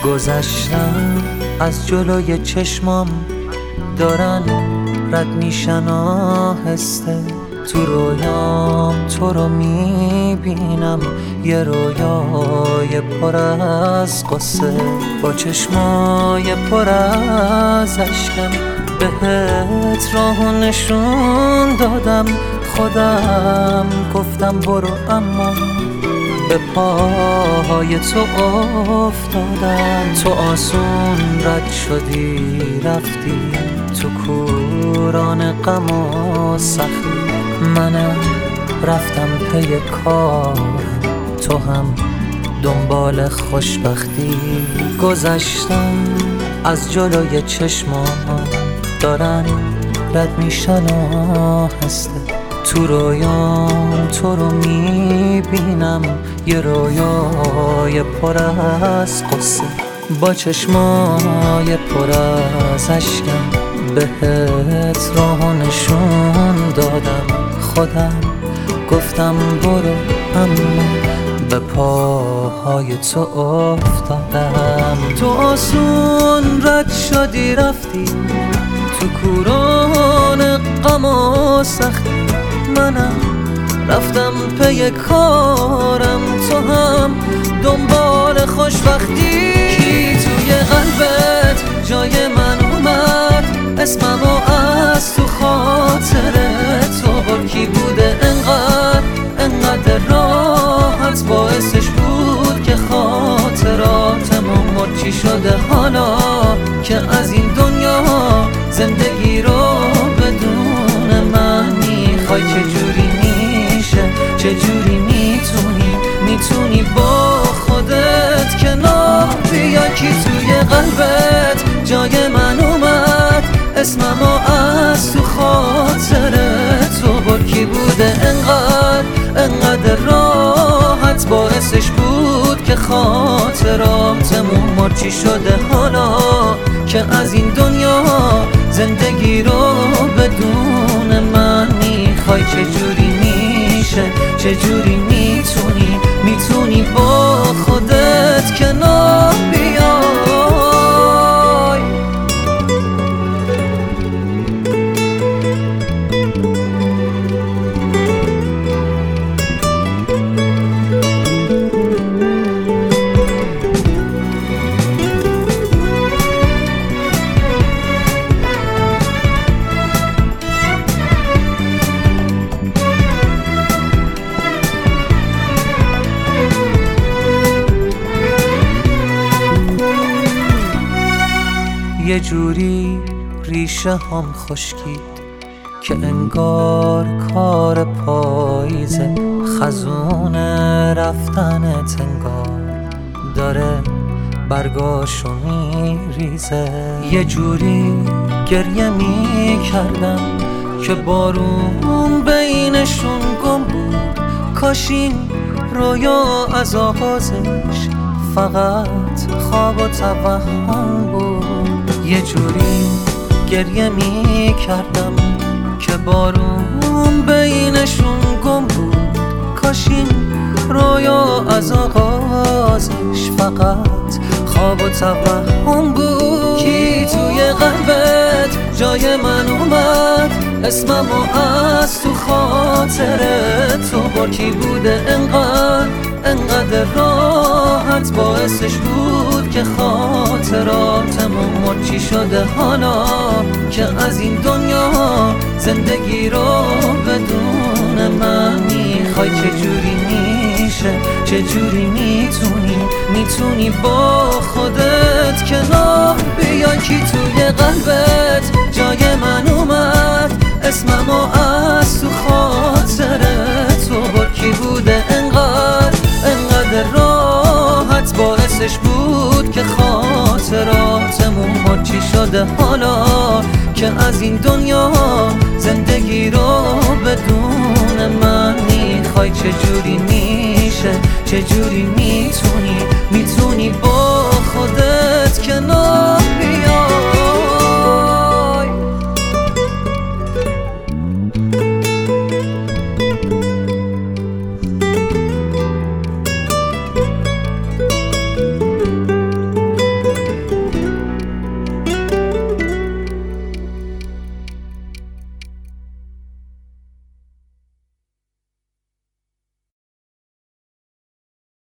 گذشتم از جلوی چشمام دارن رد میشن آهسته، تو رویام تو رو میبینم، یه رویای پر از قصه، با چشمای پر از اشکم بهت راهو نشون دادم، خودم گفتم برو اما به پاهای تو افتادم. تو آسون رد شدی رفتی تو کوران غم و سختی، منم رفتم پی کارم، تو هم دنبال خوشبختی. گذشتم از جلوی چشمام دارن رد میشن آهسته، تو رویام تو رو میبینم، یه رویای پر از قصه، با چشمای پر از اشکم بهت راهو نشون دادم، خودم گفتم برو اما به پاهای تو افتادم. تو آسون رد شدی رفتی تو کوران غم و سختی، منم رفتم پی کارم، تو هم دنبال خوشبختی. کی توی قلبت جای من اومد، اسممو از تو خاطره تو بر، کی بوده انقدر راحت باعثش بود که خاطراتمون مر. چی شده حالا که از این دنیا زندگی رو بدون من میخوای؟ چجوری میشه، چجوری میتونی با خودت کنار بیای؟ کی توی قلبت جای من اومد، اسممو از تو خاطره تو بر، کی بوده انقدر راحت باعثش بود که خاطراتمون مر. چی شده حالا که از این دنیا زندگی رو بدون من میخوای؟ چجوری میشه، چجوری میتونی با خودت کنار بیای؟ یه جوری ریشه هم خشکید که انگار کار پاییزه، خزون رفتنت انگار داره برگاشو میریزه. یه جوری گریه میکردم که بارون بینشون گم بود، کاش این رویا از آغازش فقط خواب و توهم بود. یه جوری گریه میکردم که بارون بینشون گم بود، کاش این رویا از آغازش فقط خواب و توهم بود. کی توی قلبت جای من اومد، اسممو از تو خاطره تو بر، کی بوده انقدر راحت باعثش بود که خاطراتمون مر. چی شده حالا که از این دنیا زندگی رو بدون من میخوای؟ چجوری میشه، چجوری میتونی با خودت کنار بیای؟ کی توی قلبت جای من اومد، اسممو از تو خاطره تو بر، کی بوده انقدر راحت باعثش بود که خاطراتمون مر. چی شده حالا که از این دنیا زندگی رو بدون من میخوای؟ چجوری میشه، چجوری میتونی با خودت کنار